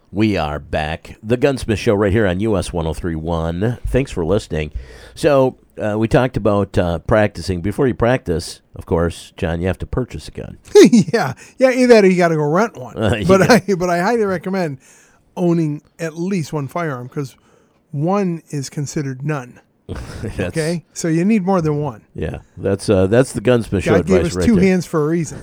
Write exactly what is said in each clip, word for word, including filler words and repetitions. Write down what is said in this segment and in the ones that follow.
We are back. The Gunsmith Show right here on U S one oh three point one. Thanks for listening. So uh, we talked about uh, practicing. Before you practice, of course, John, you have to purchase a gun. yeah. Yeah, either that or you got to go rent one. Uh, but, yeah. I, but I highly recommend owning at least one firearm because one is considered none. Okay, so you need more than one. Yeah, that's uh, that's the Gunsmith Show God gave advice us right two there. hands for a reason,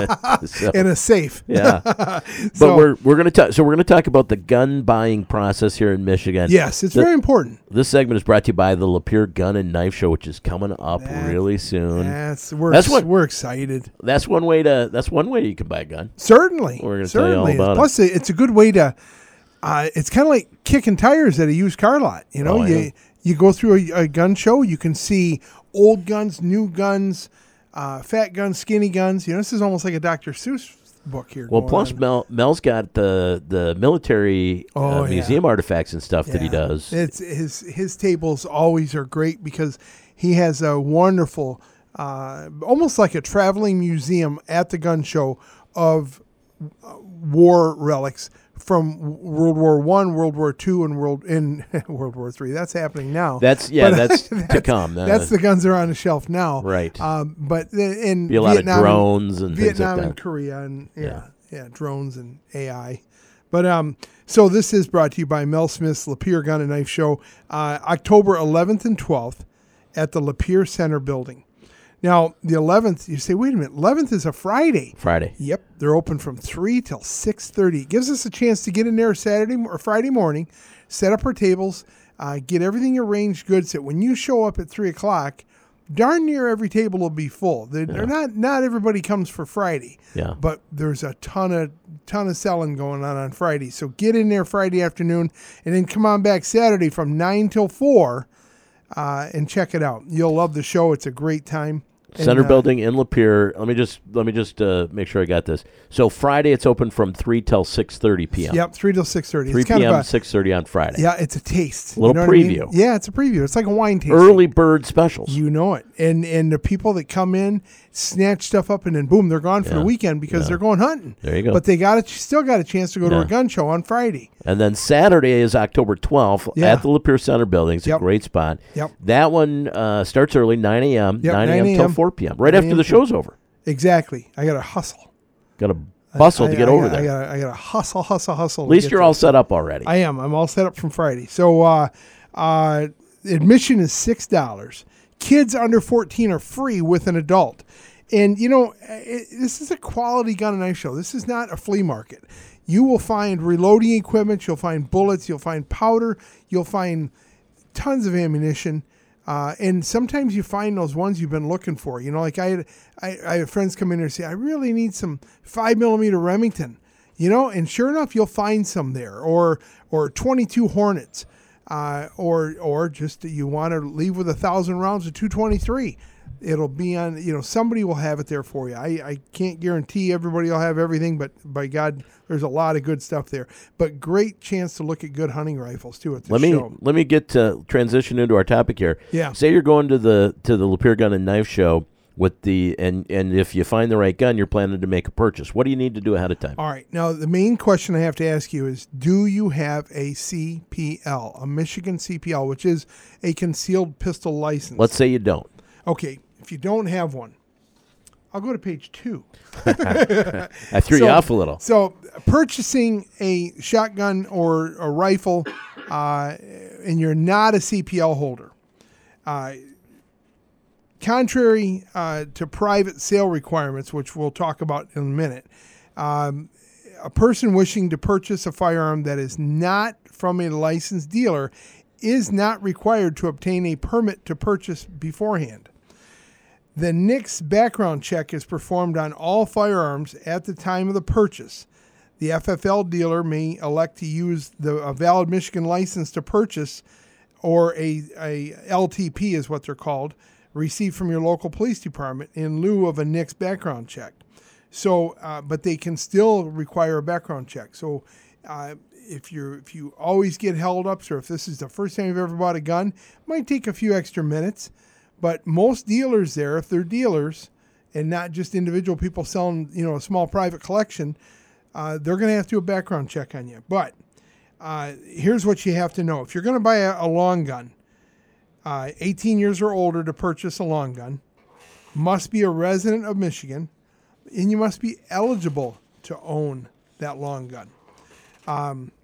So, and a safe. yeah, but So- we're we're gonna talk. So we're gonna talk about the gun buying process here in Michigan. Yes, it's The- very important. This segment is brought to you by the Lapeer Gun and Knife Show, which is coming up That- really soon. That's we're That's what- we're excited. That's one way to. That's one way you can buy a gun. Certainly, We're gonna tell you all certainly. about it. Plus, it. it's a good way to. Uh, it's kind of like kicking tires at a used car lot. You know, Oh, I you know. you go through a, a gun show, you can see old guns, new guns, uh, fat guns, skinny guns. You know, this is almost like a Doctor Seuss book here. Well, going plus on. Mel Mel's got the the military Oh, uh, yeah. museum artifacts and stuff that he Yeah. does. It's his his tables always are great because he has a wonderful, uh, almost like a traveling museum at the gun show of uh, war relics from World War One, World War Two, and World in World War Three. That's happening now. That's yeah, But that's, to come. Uh, That's the guns that are on the shelf now. right. Um, but the- in Be a lot Vietnam, of drones and Vietnam things like and that. Korea and yeah, Yeah. yeah, drones and A I. But um, so this is brought to you by Mel Smith's Lapeer Gun and Knife Show, uh, October eleventh and twelfth at the Lapeer Center building. Now the eleventh, you say, wait a minute, eleventh is a Friday. Friday. Yep, they're open from three till six thirty. It gives us a chance to get in there Saturday or Friday morning, set up our tables, uh, get everything arranged good so that when you show up at three o'clock, darn near every table will be full. They're, they're not not everybody comes for Friday, Yeah. but there's a ton of ton of selling going on on Friday. So get in there Friday afternoon and then come on back Saturday from nine till four uh, and check it out. You'll love the show. It's a great time. And, Center uh, building in Lapeer. Let me just let me just uh, make sure I got this. So Friday it's open from three till six thirty p.m. Yep, three till six thirty. Three It's kind p.m. of a, six thirty on Friday. yeah, it's a taste. A little You know what I mean? preview. Yeah, it's a preview. It's like a wine tasting. Early bird specials. You know it. And and the people that come in, snatch stuff up, and then boom, they're gone for Yeah. the weekend because Yeah. they're going hunting. There you go. But they got a, still got a chance to go to Yeah. a gun show on Friday. And then Saturday is October twelfth Yeah. at the Lapeer Center building. It's Yep. a great spot. Yep. That one uh, starts early, nine a.m., Yep, nine nine a.m. till a.m. four p.m., right nine after a.m. the show's over. Exactly. I got to hustle. Got to bustle I- to get I, over I, there. I got I got to hustle, hustle, hustle. At least you're all set up already. I am. I'm all set up from Friday. So uh, uh, admission is six dollars. Kids under fourteen are free with an adult. And, you know, it, this is a quality gun and knife show. This is not a flea market. You will find reloading equipment. You'll find bullets. You'll find powder. You'll find tons of ammunition. Uh, and sometimes you find those ones you've been looking for. You know, like I had, I, I had friends come in here and say, I really need some five millimeter Remington. You know, and sure enough, you'll find some there, or or twenty-two Hornets, uh, or or just you want to leave with a thousand rounds of two twenty-three. It'll be on. You know, somebody will have it there for you. I, I can't guarantee everybody will have everything, but by God, there's a lot of good stuff there. But great chance to look at good hunting rifles too at the let me show. let me get to transition into our topic here. Yeah. Say you're going to the to the Lapeer Gun and Knife Show with the and and if you find the right gun, you're planning to make a purchase. What do you need to do ahead of time? All right. Now, the main question I have to ask you is, do you have a C P L, a Michigan C P L, which is a concealed pistol license? Let's say you don't. Okay. If you don't have one, I'll go to page two. I threw So- you off a little. So, purchasing a shotgun or a rifle, uh, and you're not a C P L holder, uh, contrary uh, to private sale requirements, which we'll talk about in a minute, um, a person wishing to purchase a firearm that is not from a licensed dealer is not required to obtain a permit to purchase beforehand. The N I C S background check is performed on all firearms at the time of the purchase. The F F L dealer may elect to use the a valid Michigan license to purchase, or a, a L T P is what they're called, received from your local police department in lieu of a N I C S background check. So, uh, but they can still require a background check. So, uh, if you if you always get held up, or if this is the first time you've ever bought a gun, it might take a few extra minutes. But most dealers there, if they're dealers and not just individual people selling, you know, a small private collection, uh, they're going to have to do a background check on you. But uh, here's what you have to know. If you're going to buy a, a long gun, uh, eighteen years or older to purchase a long gun, must be a resident of Michigan, and you must be eligible to own that long gun. Um,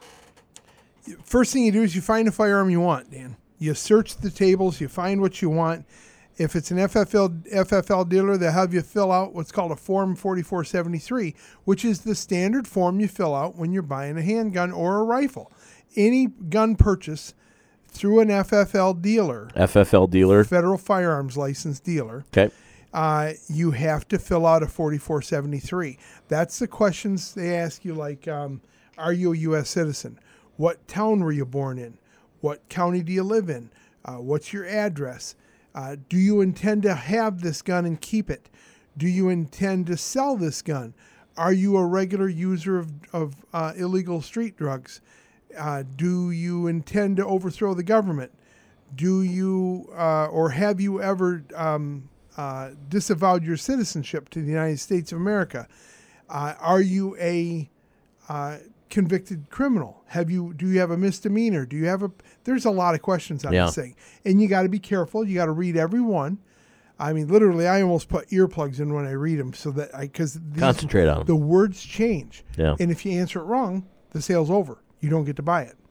first thing you do is you find a firearm you want, Dan. You search the tables, you find what you want. If it's an F F L F F L dealer, they'll have you fill out what's called a Form forty-four seventy-three, which is the standard form you fill out when you're buying a handgun or a rifle. Any gun purchase through an F F L dealer, F F L dealer, Federal Firearms License dealer, okay, uh, you have to fill out a forty-four seventy-three. That's the questions they ask you, like, um, are you a U S citizen? What town were you born in? What county do you live in? Uh, what's your address? Uh, do you intend to have this gun and keep it? Do you intend to sell this gun? Are you a regular user of, of uh, illegal street drugs? Uh, do you intend to overthrow the government? Do you uh, or have you ever um, uh, disavowed your citizenship to the United States of America? Uh, are you a uh, convicted criminal? Have you do you have a misdemeanor? Do you have a There's a lot of questions on yeah. this thing, and you got to be careful. You got to read every one. I mean, literally, I almost put earplugs in when I read them so that I because concentrate on them. The words change, yeah. And if you answer it wrong, the sale's over. You don't get to buy it.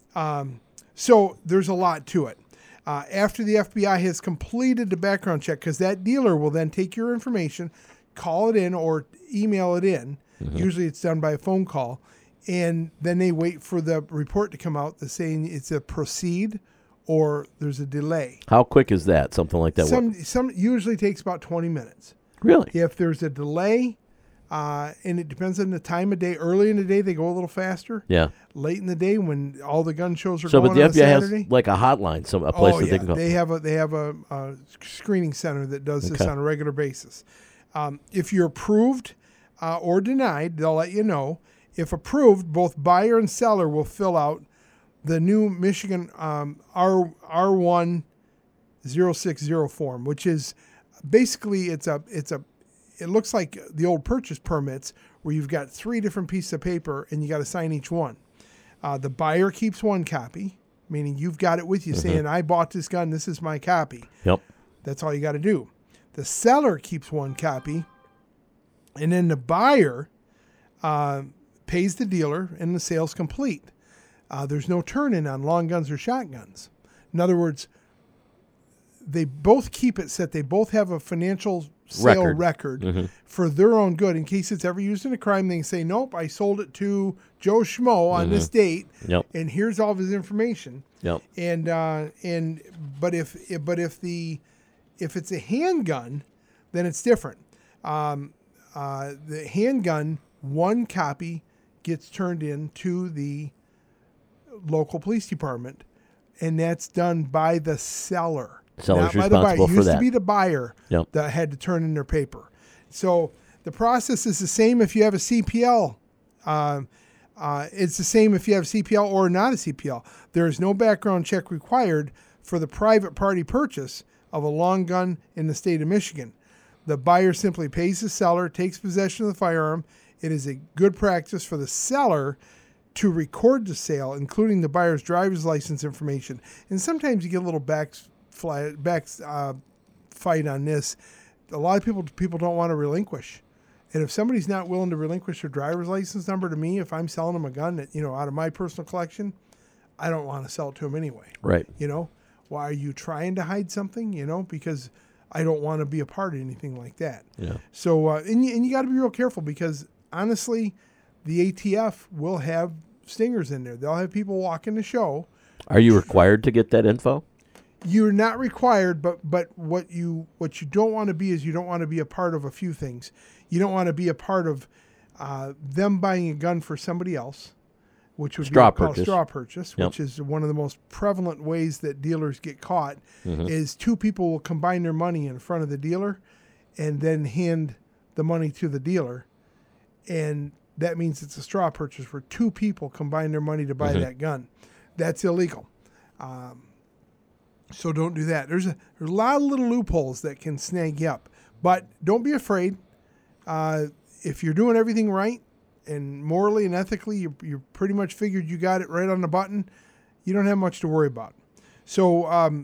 Um, so there's a lot to it. Uh, after the F B I has completed the background check, because that dealer will then take your information, call it in or email it in. Mm-hmm. Usually it's done by a phone call. And then they wait for the report to come out that's saying it's a proceed or there's a delay. How quick is that? Something like that? Some some usually takes about twenty minutes. Really? If there's a delay, uh, and it depends on the time of day. Early in the day, they go a little faster. Yeah. Late in the day, when all the gun shows are so, going but the on F B I a has Saturday, like a hotline, some a place oh, that yeah. they can go. They have a they have a, a screening center that does this Okay. on a regular basis. Um, if you're approved uh, or denied, they'll let you know. If approved, both buyer and seller will fill out the new Michigan um, R R one zero six zero form, which is basically it's a it's a it looks like the old purchase permits where you've got three different pieces of paper and you got to sign each one. Uh, the buyer keeps one copy, meaning you've got it with you, mm-hmm. saying I bought this gun, this is my copy. Yep. That's all you got to do. The seller keeps one copy, and then the buyer uh, pays the dealer, and the sale's complete. Uh, there's no turn-in on long guns or shotguns. In other words, they both keep it set. They both have a financial sale record, record mm-hmm. for their own good. In case it's ever used in a crime, they can say, nope, I sold it to Joe Schmo on mm-hmm. this date, yep. and here's all of his information. Yep. And uh, and but if but if the if it's a handgun, then it's different. Um, uh, the handgun, one copy gets turned in to the local police department, and that's done by the seller. Seller's not by the buyer. responsible It for used that. to be the buyer yep. that had to turn in their paper. So the process is the same if you have a C P L. Uh, uh, it's the same if you have C P L or not a C P L. There is no background check required for the private party purchase of a long gun in the state of Michigan. The buyer simply pays the seller, takes possession of the firearm. It is a good practice for the seller to record the sale, including the buyer's driver's license information. And sometimes you get a little back, fly, back uh, fight on this. A lot of people people don't want to relinquish. And if somebody's not willing to relinquish their driver's license number to me, if I'm selling them a gun that, you know, out of my personal collection, I don't want to sell it to them anyway. Right. You know, why are you trying to hide something? You know, because I don't want to be a part of anything like that. Yeah. So, uh, and you, and you got to be real careful because honestly, the A T F will have stingers in there. They'll have people walking the show. Are you required to get that info? You're not required, but but what you what you don't want to be is you don't want to be a part of a few things. You don't want to be a part of uh, them buying a gun for somebody else, which would straw be called purchase. straw purchase, Yep. which is one of the most prevalent ways that dealers get caught. Mm-hmm. Is two people will combine their money in front of the dealer, and then hand the money to the dealer, and that means it's a straw purchase where two people combine their money to buy mm-hmm. that gun. That's illegal. Um, so don't do that. There's a, there's a lot of little loopholes that can snag you up. But don't be afraid. Uh, if you're doing everything right and morally and ethically, you you pretty much figured you got it right on the button. You don't have much to worry about. So, um,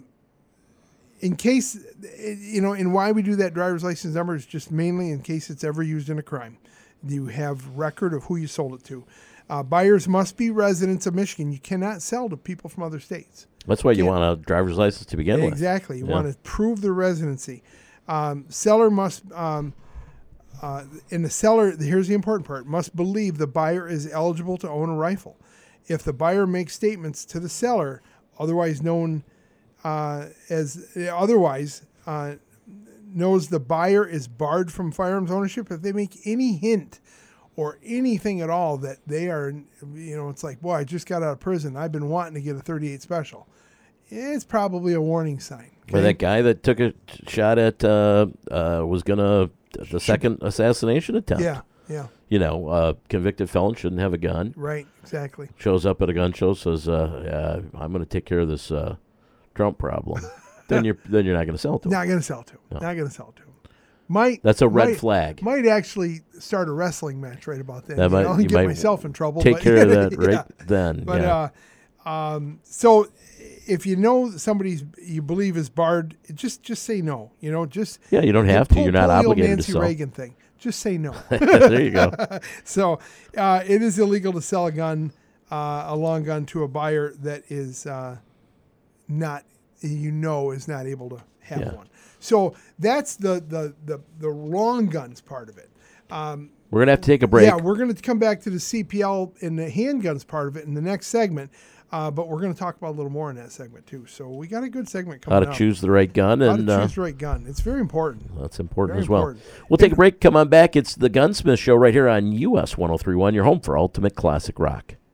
in case, you know, and why we do that driver's license number is just mainly in case it's ever used in a crime. You have record of who you sold it to. Uh, buyers must be residents of Michigan. You cannot sell to people from other states. That's why you want a driver's license to begin with. Exactly. You Yeah. want to prove their residency. Um, seller must, um, uh, and the seller, here's the important part, must believe the buyer is eligible to own a rifle. If the buyer makes statements to the seller, otherwise known uh, as, otherwise uh, knows the buyer is barred from firearms ownership, if they make any hint or anything at all that they are, you know, it's like, boy, I just got out of prison. I've been wanting to get a thirty-eight special. It's probably a warning sign. Well, that guy that took a shot at uh, uh, was going to, the second assassination attempt. Yeah, yeah. You know, uh, convicted felon shouldn't have a gun. Right, exactly. Shows up at a gun show, says, uh, uh, I'm going to take care of this uh, Trump problem. then you're then you're not going to sell it to him. Not going to sell to him. No. Not going to sell to him. Might That's a red might, flag. Might actually start a wrestling match right about then. That might- you know, you get might myself in trouble. Take but, care of that yeah. right then. But yeah. uh, um, so if you know somebody's you believe is barred, just just say no. You know, just yeah, you don't have to. pull- You're not pull the old obligated Nancy to sell. Reagan thing. Just say no. There you go. So uh, it is illegal to sell a gun, uh, a long gun, to a buyer that is uh, not, you know, is not able to have Yeah. one. So that's the the the, the long guns part of it. Um, We're going to have to take a break. yeah, we're going to come back to the C P L and the handguns part of it in the next segment. Uh, but we're going to talk about a little more in that segment too. So we got a good segment coming How to up. choose the right gun. How and to uh, choose the right gun. It's very important. That's important Very as well. important. We'll take a break. Come on back. It's the Gunsmith Show right here on U S one oh three point one, your home for ultimate classic rock.